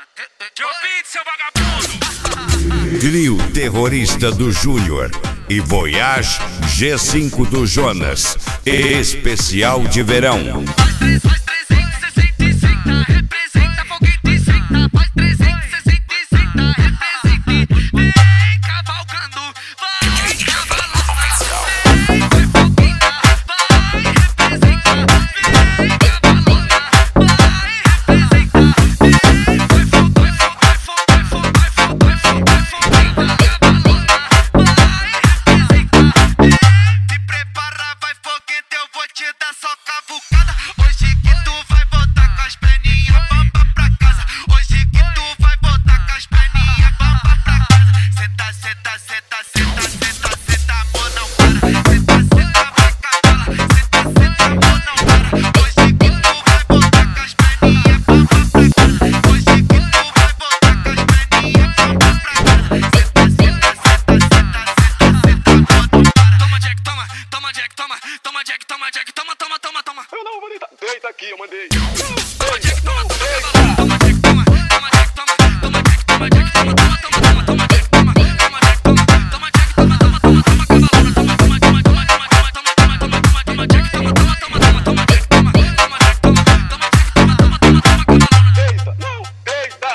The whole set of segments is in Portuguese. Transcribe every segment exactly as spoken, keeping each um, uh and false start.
Jupite, seu vagabundo! Trio Terrorista do Júnior e Voyage G cinco do Jonas. Especial de verão. Faz trezentos e sessenta e senta, representa foguete e senta. Faz trezentos e sessenta e senta, representa. Vem cavalgando, vai cavalando. Vem, vai foguinha, vai representa. Vem cavalona, vai representa. Vem, vai fogo, vai fogo, vai fogo, vai fogo, vai fogo, vai fogo, vai foguinha, cavalona, vai representa. Vem, te prepara, vai foguete, eu vou te dar só cavucada. Hoje que tu vai voltar com as perninhas bamba pra casa. Hoje que tu vai voltar com as perninhas bamba pra casa. Senta, senta, senta, senta, senta, senta, amor não para. Senta, senta, vai cavalo. Senta, senta, amor não para. Hoje que tu vai voltar com as perninhas bamba pra casa. Hoje que tu vai voltar com as perninhas bamba pra casa. Senta, senta, senta, senta, senta, senta, amor não para. Toma Jack, toma, toma Jack, toma, toma Jack, toma Jack, toma, toma, toma, toma. Eu não vou deitar. Deita aqui, eu mandei. Toma Jack, toma, toma, toma Jack, toma, toma Jack, toma, toma Jack, toma Jack, toma, toma, toma, toma, toma Jack, toma, toma Jack, toma, toma Jack, toma, toma, toma, toma, cavalona, toma, toma, toma, toma, toma, toma, toma, toma, toma, toma, toma Jack, toma, toma, toma, toma, toma Jack, toma, toma Jack, toma, toma Jack, toma, toma, toma, toma, cavalona. Deita, não, deita.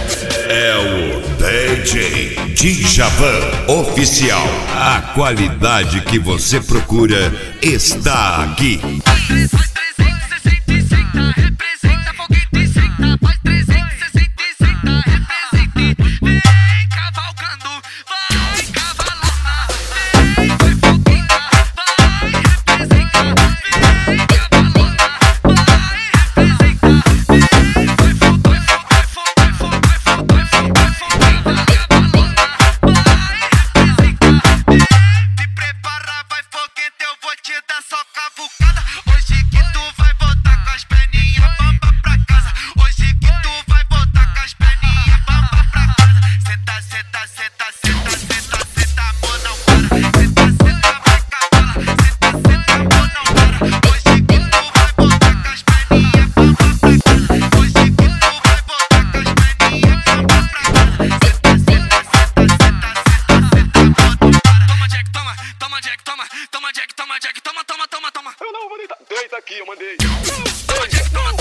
É o D J Djavan Oficial. A qualidade que você procura está aqui. Faz trezentos e sessenta e senta, representa foguete e senta. Faz trezentos e sessenta e senta, representa. Vem cavalgando, vai cavalona. Vem, vai foguinha, vai representa. Vem cavalona, vai representa. Vem, vai fogo, vai fogo, vai fogo, vai fogo, vai fogo, vai fogo, vai foguinha, cavalona, vai representa. Vem, te prepara, vai foguete, eu vou te dar só cavucada. Hoje que tu vai voltar com as perninhas bamba pra casa. Hoje que tu vai voltar com as perninhas bamba pra casa. Senta, senta, senta, senta, senta, senta, amor não para. Senta, senta, vai cavala. Senta, senta, amor não para. Hoje que tu vai voltar com as perninhas bamba pra casa. Hoje que tu vai voltar com as perninhas bamba pra casa. Senta, senta, senta, senta, senta, senta, amor não para. Toma Jack, toma, toma Jack, toma, toma Jack, toma Jack, toma, toma, toma, toma. Eu não vou deitar. Deita aqui, eu mandei. Toma Jack, toma,